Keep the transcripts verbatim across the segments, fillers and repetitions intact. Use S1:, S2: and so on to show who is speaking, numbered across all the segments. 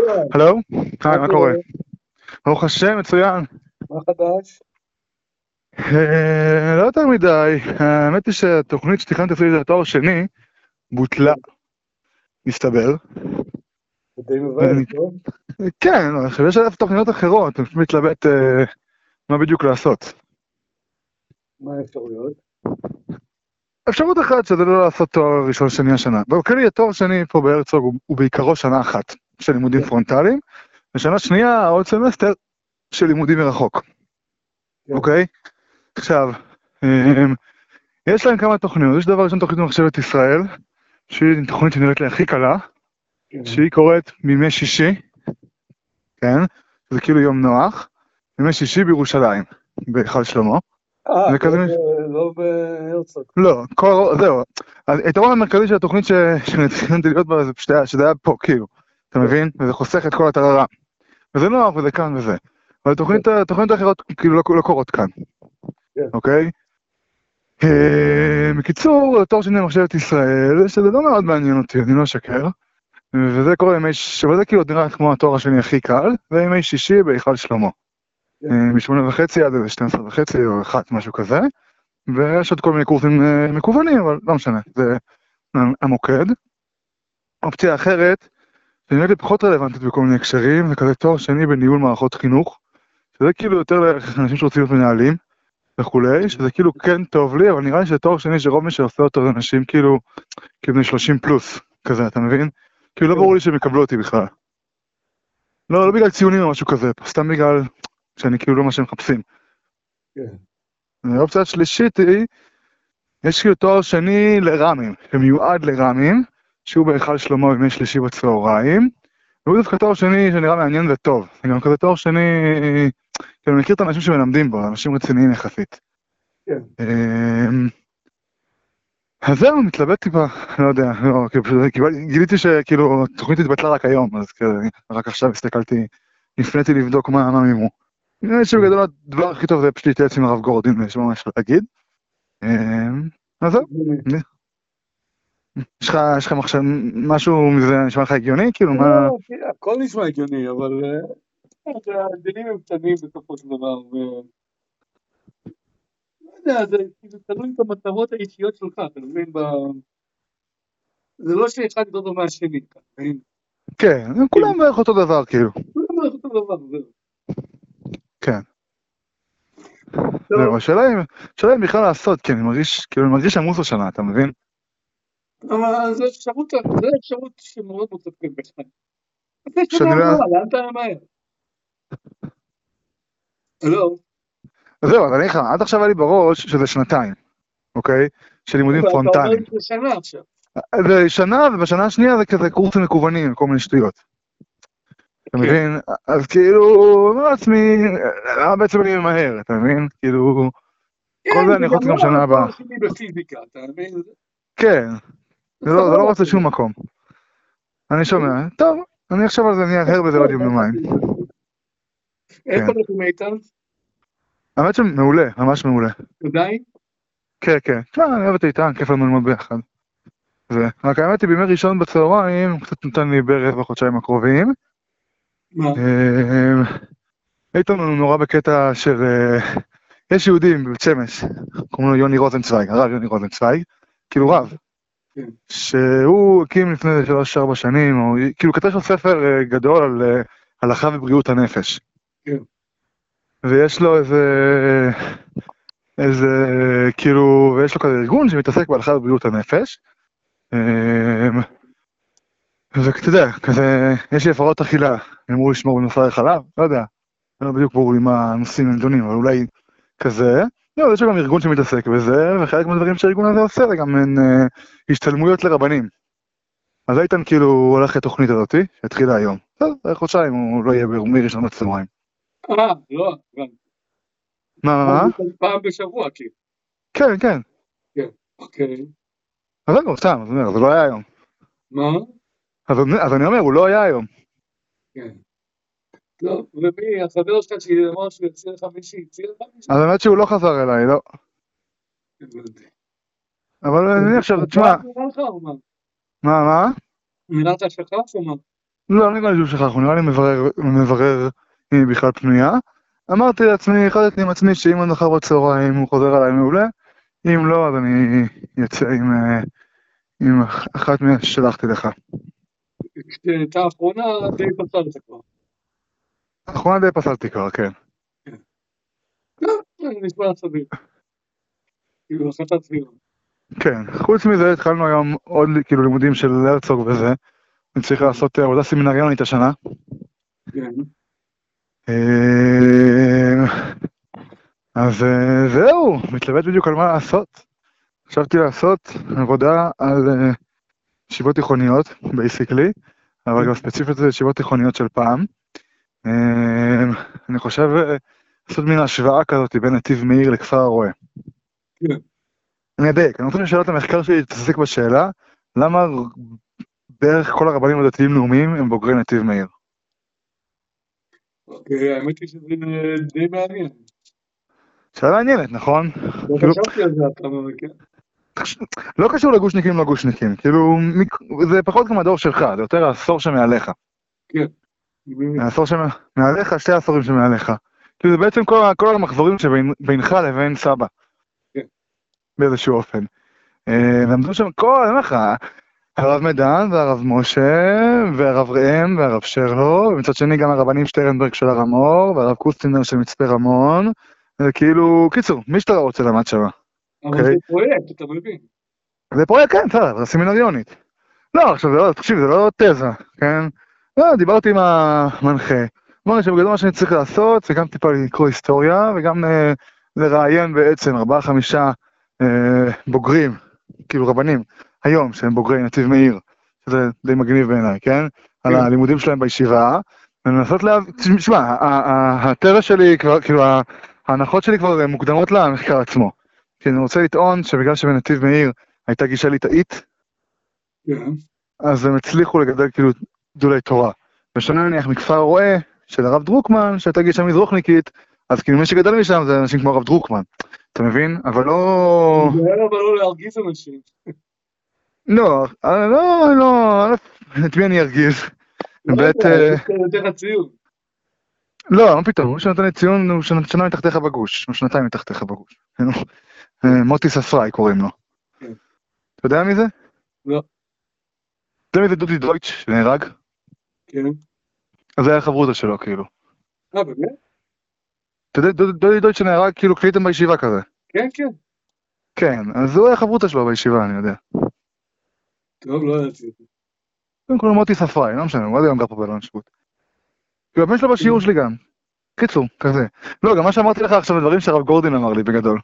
S1: הלו? היי, מה קורה? ברוך השם, מצוין.
S2: מה חדש?
S1: לא יותר מדי, האמת היא שהתוכנית שתכננתי לעשות את התואר שני בוטלה, מסתבר.
S2: די מבאס, לא?
S1: כן, עכשיו יש עליו תוכניות אחרות, אני פשוט מתלבט מה בדיוק לעשות.
S2: מה האפשרויות?
S1: אפשרות אחת שזה לא לעשות תואר ראשון שני השנה. בכללי התואר שני פה בהרצוג הוא בעיקרו שנה אחת של לימודים פרונטליים, ושנה שנייה עוד סמסטר של לימודים מרחוק. אוקיי? עכשיו, יש להם כמה תוכניות. יש דבר ראשון תוכנית במחשבת ישראל, שהיא תוכנית שנראית לי הכי קלה, שהיא קוראת מימי שישי, כן? זה כאילו יום נוח, מימי שישי בירושלים, בהיכל שלמה.
S2: אה, לא בהרצוג.
S1: לא, זהו. היתרון המרכזי של התוכנית שנתכננתי להיות בה, זה פשוט שזה היה פה, כאילו, אתה מבין? וזה חוסך את כל הטררה. וזה נוח, וזה כאן וזה. אבל התוכנית האחרות כאילו לא קורות כאן. אוקיי? בקיצור, התואר שני במחשבת ישראל, שזה לא מאוד מעניין אותי, אני לא אשקר, וזה קורה ימי שישי, אבל זה כאילו נראה כמו התואר השני הכי קל, זה ימי שישי בהיכל שלמה. משמונה וחצי עד שתים עשרה וחצי או אחת, משהו כזה, ויש עוד כל מיני קורסים מקוונים, אבל לא משנה, זה המוקד. אופציה אחרת, שנראית לי פחות רלוונטית בכל מיני הקשרים, זה כזה תואר שני בניהול מערכות חינוך, שזה כאילו יותר לאנשים שרוצים להיות מנהלים, וכולי, שזה כאילו כן טוב לי, אבל נראה לי שתואר שני שרוב מי שעושה אותו זה אנשים כאילו, כאילו שלושים פלוס, כזה, אתה מבין? כאילו לא ברור לי שהם יקבלו אותי בכלל. לא, לא בגלל ציונים או משהו כזה, סתם בגלל שאני כאילו לא מה שהם מחפשים. האופציה השלישית היא, יש כאילו תואר שני לרמים, שמיועד לרמים, שהוא בהיכל שלמה בימי שלישי בצהריים, והוא דווקא תואר שני שנראה מעניין וטוב, זה גם כזה תואר שני, כאילו אני מכיר את האנשים שמלמדים בו, אנשים רציניים יחסית. אז זהו, מתלבט טיפה, לא יודע, גיליתי שכאילו התוכנית התבטלה רק היום, אז רק עכשיו הסתכלתי, נפניתי לבדוק מה מימו. נראה שבגדול הדבר הכי טוב זה פשוט להתייעץ עם הרב גורדין, יש מה יש להגיד. אז זהו. יש לך מחשב, משהו מזה נשמע לך הגיוני? כאילו מה...
S2: הכל נשמע הגיוני, אבל... ההבדלים הם קטנים בסופו של דבר, ו... לא יודע, זה תלוי במטרות האישיות שלך, אתה מבין? זה לא שאחד יותר טוב מהשני, אתה מבין?
S1: כן, כולם בערך אותו דבר, כאילו.
S2: כולם בערך אותו דבר, זהו.
S1: כן. זהו, השאלה אם בכלל לעשות, כי אני מרגיש, כאילו אני מרגיש עמוס השנה, אתה מבין?
S2: אבל זו אפשרות, זו אפשרות שמאוד מוצפת בכלל. זה שנה הבאה, לאן אתה ממהר? לא.
S1: זהו, אז אני לך, עד עכשיו היה לי בראש שזה שנתיים, אוקיי? של לימודים פרונטליים.
S2: אתה אומר שזה שנה עכשיו.
S1: זה שנה, ובשנה השנייה זה כזה קורסים מקוונים, כל מיני שטויות. אתה מבין? אז כאילו, אומר לעצמי, למה בעצם אני ממהר, אתה מבין? כאילו, כל זה אני יכול גם שנה הבאה. כן, זה לא רוצה שום מקום. אני שומע, טוב, אני עכשיו על זה, אני אהר בזה עוד יום יומיים.
S2: איפה אנחנו איתן?
S1: האמת שמעולה, ממש מעולה.
S2: עדיין?
S1: כן, כן. תשמע, אני אוהב את איתן, כיף לנו ללמוד ביחד. רק האמת היא, בימי ראשון בצהריים, קצת נתן לי בערך בחודשיים הקרובים.
S2: מה?
S1: איתן הוא נורא בקטע של... יש יהודים בבית שמש, קוראים לו יוני רוזנצוויג, הרב יוני רוזנצוויג, כאילו רב, שהוא הקים לפני שלוש ארבע שנים, או כאילו כתב לו ספר גדול על הלכה ובריאות הנפש. ויש לו איזה... איזה... כאילו... ויש לו כזה ארגון שמתעסק בהלכה ובריאות הנפש. ואתה יודע, כזה... יש לי הפרעות אכילה, הם אמרו לשמור בנוסר חלב, לא יודע. לא בדיוק ברור לי מה הנושאים הנדונים, אבל אולי כזה. לא, יש גם ארגון שמתעסק בזה, וחלק מהדברים שהארגון הזה עושה, זה גם אין אה, השתלמויות לרבנים. אז איתן כאילו הולך לתוכנית הזאת, שהתחילה היום. טוב, חודשיים הוא לא יהיה ברומי ראשון בצהריים.
S2: אה, לא, גם.
S1: מה, מה, מה?
S2: פעם בשבוע, כאילו.
S1: כן, כן.
S2: כן, אוקיי.
S1: אז לא, סתם, אז אומר, זה לא היה היום.
S2: מה?
S1: אז, אז אני אומר, הוא לא היה היום.
S2: כן. טוב, ומי, החבר שלך שאמר שהוא יציע לך מישהי, יציע לך מישהי?
S1: אז האמת שהוא לא חזר אליי, לא. אבל אני עכשיו, תשמע...
S2: נראה לך או מה?
S1: מה, מה?
S2: נראה אתה שכח או מה?
S1: לא, נראה לי שהוא שכח, הוא נראה לי מברר, מברר אם היא בכלל פנויה. אמרתי לעצמי, החלטתי עם עצמי שאם עד מחר בצהריים הוא חוזר עליי מעולה, אם לא, אז אני יוצא עם, אה, עם אחת מהן ששלחתי לך.
S2: כשהייתה האחרונה די פסלת כבר.
S1: האחרונה די פסלתי כבר, כן.
S2: לא, זה נשמע סביר. כאילו, החלטת סבירה.
S1: כן, חוץ מזה התחלנו היום עוד כאילו לימודים של הרצוג וזה. אני צריך לעשות עבודה סמינריונית השנה.
S2: כן.
S1: אז זהו, מתלבט בדיוק על מה לעשות. חשבתי לעשות עבודה על ישיבות תיכוניות, בייסיקלי, אבל גם ספציפית זה ישיבות תיכוניות של פעם. אני חושב לעשות מין השוואה כזאת בין נתיב מאיר לכפר הרועה.
S2: כן.
S1: אני אדייק, אני רוצה לשאלות המחקר שלי להתעסק בשאלה, למה בערך כל הרבנים הדתיים לאומיים הם בוגרי נתיב מאיר.
S2: אוקיי, האמת היא שזה די מעניין.
S1: שאלה מעניינת, נכון?
S2: לא חשבתי על זה, אתה אומר, כן?
S1: לא קשור לגושניקים לא גושניקים, כאילו, זה פחות כמו הדור שלך, זה יותר העשור שמעליך.
S2: כן.
S1: העשור שמעליך, שתי העשורים שמעליך. כאילו זה בעצם כל המחזורים שבינך לבין סבא.
S2: כן.
S1: באיזשהו אופן. למדו שם כל, אני אומר לך, הרב מדן והרב משה, והרב ראם והרב שרלו, ומצד שני גם הרבנים שטרנברג של הר המור, והרב קוסטינר של מצפה רמון, זה כאילו, קיצור, מי שאתה רוצה למד שם.
S2: אבל זה פרויקט, אתה מבין?
S1: זה פרויקט, כן, בסדר, זה סמינריונית. לא, עכשיו, זה לא, תקשיב, זה לא תזה, כן? לא, דיברתי עם המנחה. אמרתי שבגדול מה שאני צריך לעשות, זה גם טיפה לקרוא היסטוריה, וגם אה, לראיין בעצם ארבעה חמישה אה, בוגרים, כאילו רבנים, היום, שהם בוגרי נתיב מאיר, שזה די מגניב בעיניי, כן? כן. על הלימודים שלהם בישיבה, ולנסות להבין, תשמע, התזה שלי כבר, כאילו, ההנחות שלי כבר מוקדמות למחקר עצמו. כי אני רוצה לטעון שבגלל שבנתיב מאיר הייתה גישה ליטאית,
S2: כן.
S1: אז הם הצליחו לגדל כאילו גדולי תורה. בשונה נניח מכפר הרועה של הרב דרוקמן, שהייתה גישה מזרוחניקית, אז כאילו מי שגדל משם זה אנשים כמו הרב דרוקמן. אתה מבין? אבל לא...
S2: זה היה אבל לא להרגיז אנשים.
S1: לא, לא, לא, את מי אני ארגיז?
S2: לא יודע, זה יותר הציון.
S1: לא, מה פתאום, הוא שנתן לי ציון, הוא שנה מתחתיך בגוש, הוא שנתיים מתחתיך בגוש. מוטי ספראי קוראים לו. אתה יודע מי זה?
S2: לא.
S1: אתה יודע מי זה דודי דויטש שנהרג?
S2: כן.
S1: אז זה היה חברותא שלו כאילו.
S2: אה, באמת?
S1: אתה יודע, דודי דויטש שנהרג כאילו כשהייתם בישיבה כזה.
S2: כן, כן.
S1: כן, אז הוא היה חברותא שלו בישיבה, אני יודע.
S2: טוב, לא ידעתי.
S1: קודם כל מוטי ספראי, לא משנה, הוא עד היום גר פה באלון שבות. כאילו הבן שלו בשיעור שלי גם. קיצור, כזה. לא, גם מה שאמרתי לך עכשיו, הדברים שהרב גורדין אמר לי בגדול.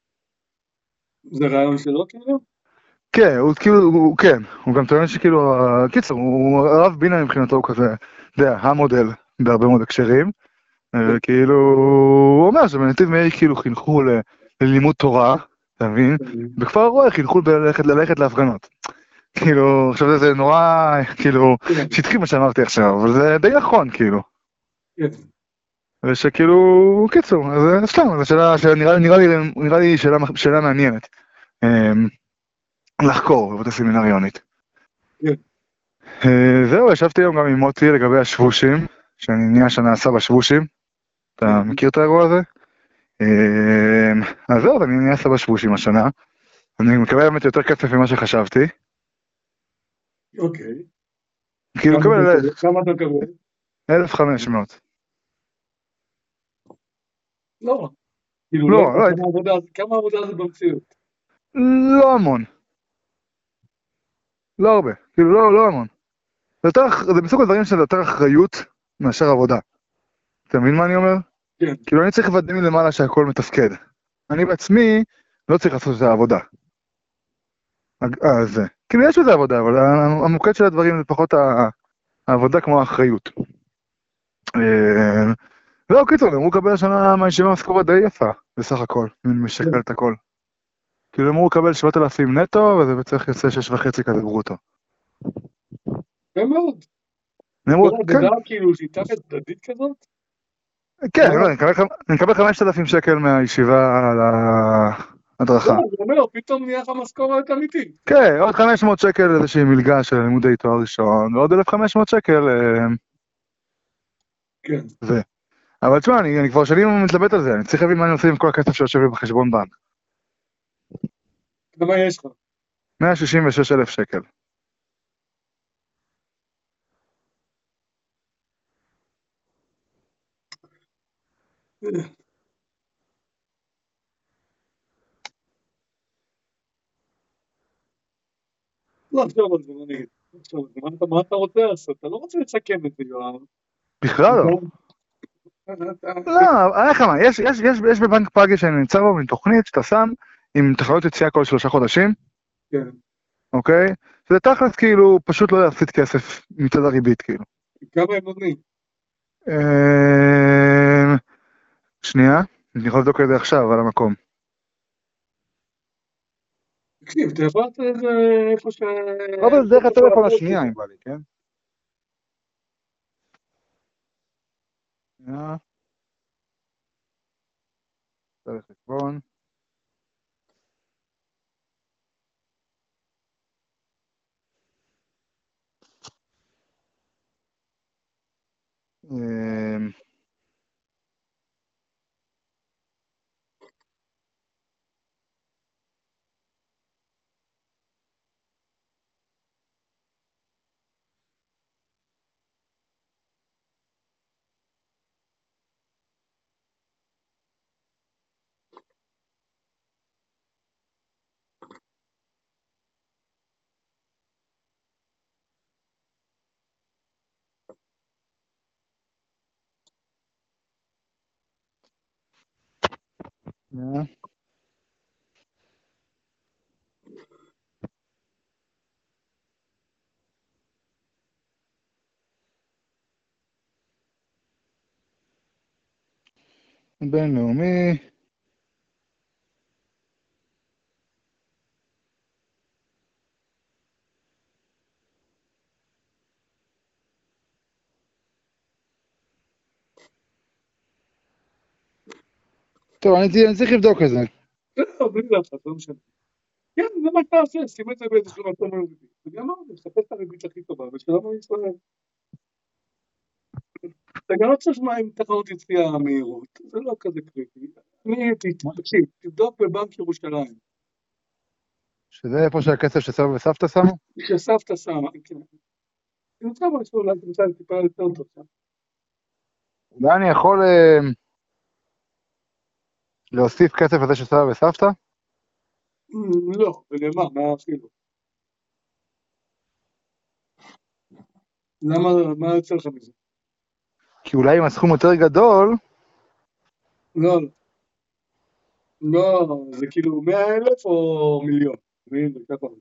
S2: זה רעיון שלו כאילו?
S1: כן, הוא כאילו, הוא, כן, הוא גם טוען שכאילו, קיצור, הוא הרב בינה מבחינתו הוא כזה, אתה יודע, המודל בהרבה מאוד הקשרים, כאילו, הוא אומר שבנתיב מאיר כאילו חינכו ללימוד תורה, אתה מבין? בכפר הרועה חינכו ללכת, ללכת להפגנות. כאילו, עכשיו זה נורא, כאילו, שטחי מה שאמרתי עכשיו, אבל זה די נכון, כאילו. ושכאילו, קיצור, אז סתם, זו שאלה, נראה לי שאלה מעניינת. לחקור בבית הסמינריונית. זהו, ישבתי היום גם עם מוטי לגבי השבושים, שאני נהיה שנעשה בשבושים. אתה מכיר את האירוע הזה? אז זהו, אני נהיה עשה בשבושים השנה. אני מקבל באמת יותר כסף ממה שחשבתי.
S2: אוקיי.
S1: כאילו מקבל...
S2: כמה אתה מקבל?
S1: אלף וחמש מאות.
S2: לא. כאילו לא, כמה עבודה זה במציאות?
S1: לא המון. לא הרבה, כאילו לא, לא המון. זה, יותר, זה בסוג הדברים שזה יותר אחריות מאשר עבודה. אתה מבין מה אני אומר?
S2: כן.
S1: כאילו אני צריך לוודא מלמעלה שהכל מתפקד. אני בעצמי לא צריך לעשות את העבודה. אז כאילו יש בזה עבודה, אבל המוקד של הדברים זה פחות העבודה כמו האחריות. לא, קיצור, אמרו לקבל השנה מהישיבה משכורת די יפה, בסך הכל, אם משקל את הכל. כאילו אמרו לקבל שבעת אלפים נטו, וזה בצריך יוצא שש וחצי כזה ברוטו.
S2: כן מאוד.
S1: נאמרו, כן.
S2: זה כאילו שיטה צדדית כזאת?
S1: כן, אני מקבל חמשת אלפים שקל מהישיבה הדרכה.
S2: לא, אני אומר, פתאום נהיה לך משכורת אמיתית.
S1: כן, עוד חמש מאות שקל איזושהי מלגה של לימודי תואר ראשון, ועוד אלף וחמש מאות שקל
S2: כן.
S1: זה. אבל תשמע, אני, אני כבר שנים מתלבט על זה, אני צריך להבין מה אני עושה עם כל הכסף שיושב לי בחשבון בנק.
S2: ומה יש לך?
S1: מאה שישים ושש אלף שקל.
S2: לא, עכשיו על זה, מה נגיד? עכשיו, מה אתה- מה אתה רוצה לעשות? אתה לא רוצה לסכם את זה, יואב.
S1: בכלל לא.
S2: אתה-
S1: לא, אני לך מה, יש, יש, יש, יש בבנק פאגי שאני נמצא בו, תוכנית שאתה שם עם תחנות יציאה כל שלושה חודשים,
S2: כן.
S1: אוקיי? שזה תכלס כאילו פשוט לא להפסיד כסף מצד הריבית כאילו.
S2: כמה הם נותנים?
S1: אמ, שנייה, אני יכול לבדוק את זה עכשיו על המקום.
S2: תקשיב, אתה יכול לעשות את זה איפה ש...
S1: אבל דרך הטלפון השנייה אם בא לי, כן? שנייה. צריך חשבון. אמ, שנייה. בינלאומי. טוב, אני אני צריך לבדוק את זה.
S2: לא, בלי לחץ, לא משנה. כן, זה מה שאתה עושה, שים את זה באיזשהו מקום ריבית. אני אמרתי, תחפש את הריבית הכי טובה, ושלום על ישראל. אתה גם לא צריך מה עם תחרות יציאה מהירות, זה לא כזה קריטי. אני, תקשיב, תבדוק בבנק ירושלים.
S1: שזה איפה שהכסף שסבא וסבתא שמו?
S2: שסבתא שמה, כן. תמצא משהו, אולי תמצא טיפה יותר טוב שם.
S1: אולי אני יכול אה, להוסיף כסף לזה של סבא וסבתא?
S2: לא, ולמה, מה אפילו? למה, מה יוצא לך מזה?
S1: כי אולי עם הסכום יותר גדול,
S2: לא, לא. לא, זה כאילו מאה אלף או מיליון. מבין, זה ככה.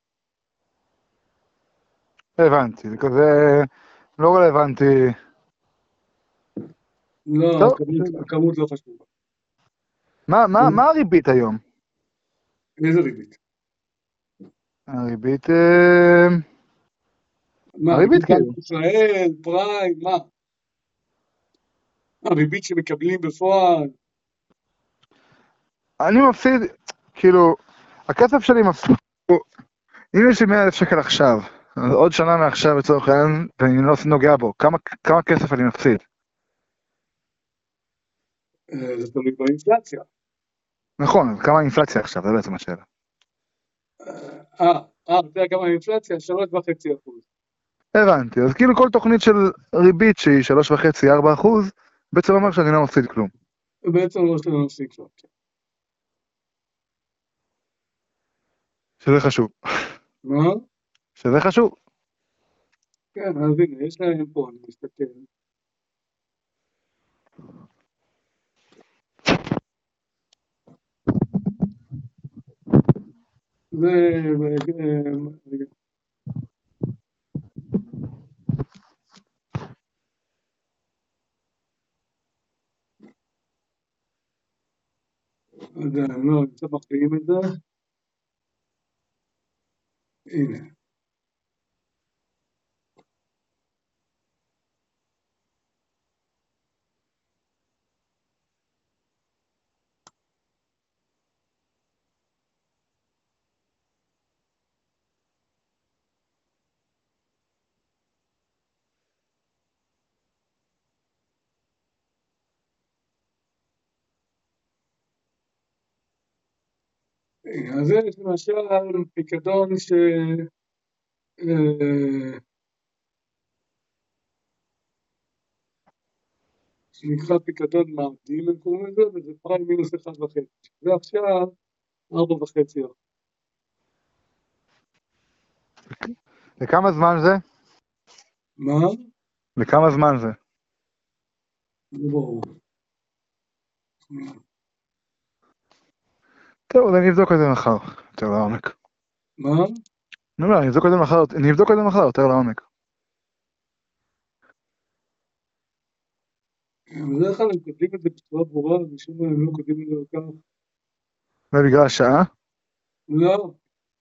S1: הבנתי, זה כזה לא רלוונטי.
S2: לא,
S1: טוב,
S2: הכמות, הכמות לא חשובה.
S1: מה, מה, מה הריבית היום?
S2: איזה ריבית?
S1: הריבית, אה,
S2: מה,
S1: הריבית
S2: ריבית
S1: כאילו.
S2: בנק ישראל, פריים, מה? הריבית שמקבלים בפועל?
S1: אני מפסיד, כאילו, הכסף שלי מפסיד, אם יש לי מאה אלף שקל עכשיו, אז עוד שנה מעכשיו לצורך העניין, ואני לא נוגע בו, כמה, כמה כסף אני מפסיד?
S2: אה, זה תלוי באינפלציה.
S1: נכון, אז כמה האינפלציה עכשיו, זה בעצם השאלה.
S2: אה, אה, אתה יודע כמה האינפלציה? שלוש וחצי אחוז.
S1: הבנתי, אז כאילו כל תוכנית של ריבית שהיא שלוש וחצי ארבע אחוז, בעצם אומר שאני לא מפסיד כלום.
S2: בעצם לא שאתה מפסיק לו.
S1: שזה חשוב.
S2: מה?
S1: שזה חשוב.
S2: כן, אז הנה, יש להם פה, אני מסתכל. זה, אה, רגע. לא יודע, הם לא, הם קצת מחביאים את זה. הנה. אז יש למשל פיקדון ש... אה, שנקרא פיקדון מעבדים, הם קוראים לזה, וזה פריים מינוס אחד וחצי. זה עכשיו ארבע וחצי.
S1: לכמה זמן זה?
S2: מה?
S1: לכמה זמן זה?
S2: לא ברור.
S1: טוב, אז אני אבדוק את זה מחר, יותר לעומק.
S2: מה?
S1: אני אומר, אני אבדוק את זה מחר, אני אבדוק את זה מחר, יותר לעומק.
S2: בדרך כלל הם כותבים את זה בצורה ברורה, משום מה הם לא כותבים את זה בכך.
S1: זה בגלל השעה?
S2: לא.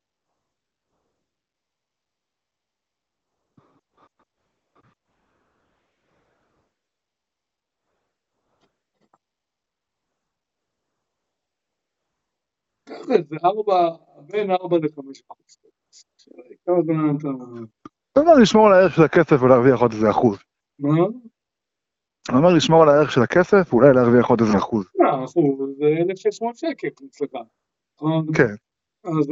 S2: ככה זה ארבע, בין ארבע לחמש אחוז. כמה זמן אתה...
S1: אני אומר לשמור על הערך של הכסף ולהרוויח עוד איזה אחוז.
S2: מה?
S1: אני אומר לשמור על הערך של הכסף ואולי להרוויח עוד איזה אחוז.
S2: לא, אחוז, זה אלף ושש מאות שקל אצלך.
S1: כן.
S2: אז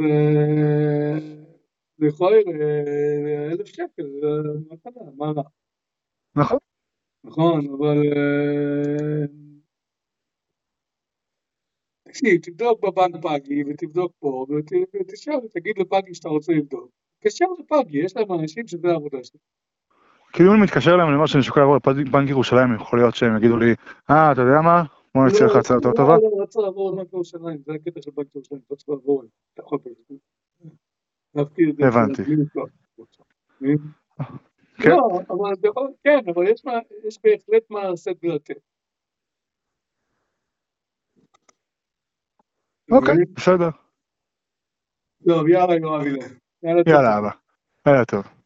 S2: זה יכול להיות אלף שקל, זה מתנה, מה רע?
S1: נכון.
S2: נכון, אבל... תקשיב, תבדוק בבנק פאגי ותבדוק פה, ותשאר, תגיד לפאגי שאתה רוצה לבדוק. תקשר לפאגי, יש להם אנשים שזה העבודה שלהם.
S1: כאילו אם אני מתקשר להם, אני אומר שאני שוקל לעבור לבנק ירושלים, יכול להיות שהם יגידו לי, אה, אתה יודע מה? בוא נצא לך הצעה יותר טובה.
S2: לא, לא, רצה לעבור לבנק ירושלים, זה הקטע של בנק ירושלים, אתה צריך לעבור, אתה יכול פשוט. להפקיד את זה.
S1: הבנתי.
S2: לא, אבל זה יכול, כן, אבל יש בהחלט מה לעשות ולתת.
S1: אוקיי, בסדר.
S2: טוב, יאללה, יואב, יאללה.
S1: יאללה, אבא. יאללה, טוב.